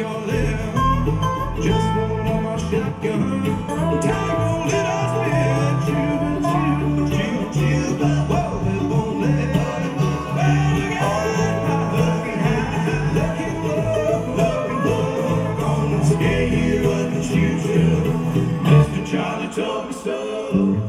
Charlie. Just load up my shotgun. Time won't let us spin. Chuba, whoa, it won't let us. Well, looking high, looking low, gonna scare you up and shoot you. Mr. Charlie told me so.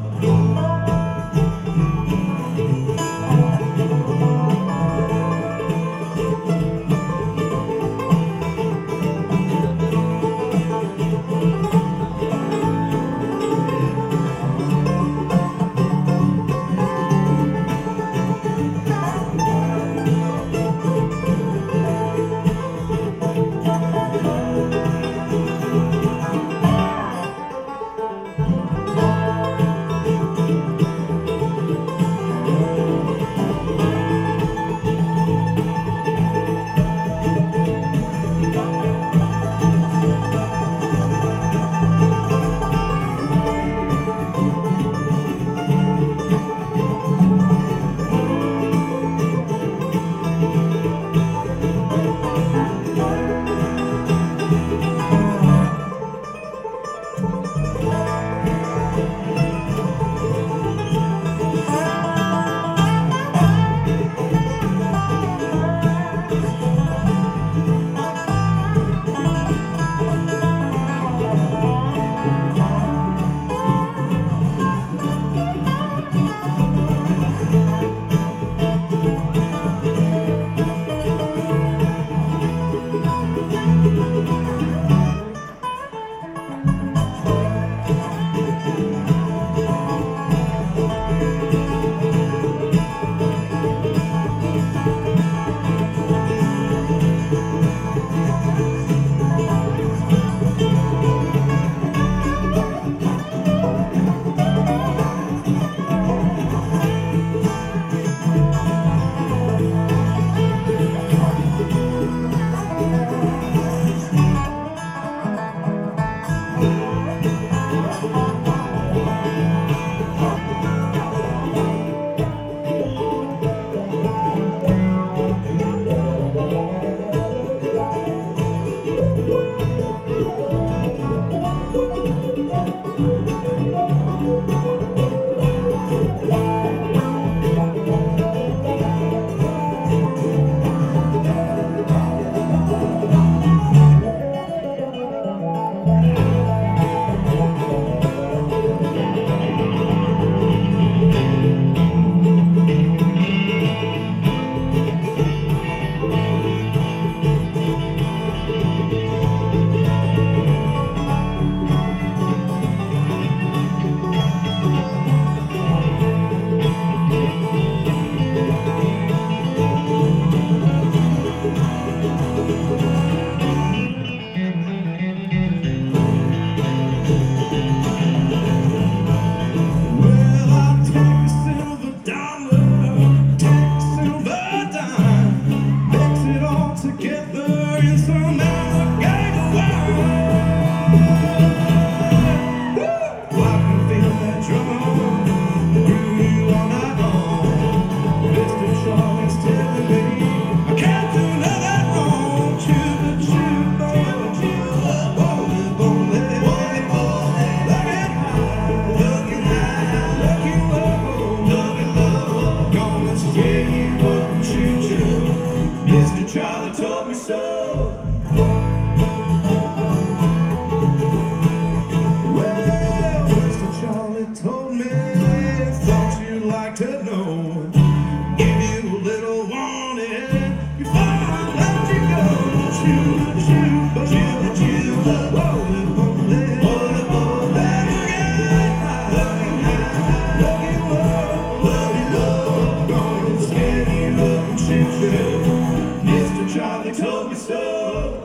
Charlie told me so. Well, Mr. Charlie told me, thought you'd like to know. Give you a little warning before I let you go. Shoot, shoot, but you, whoa, it won't let, looking low, gonna scare you up and shoot you. Mr. Charlie told me so.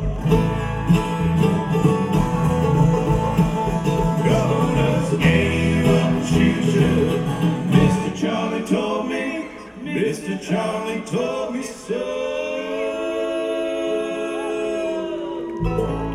Gonna scare you up and shoot you. Mr. Charlie told me. Mr. Charlie told me so.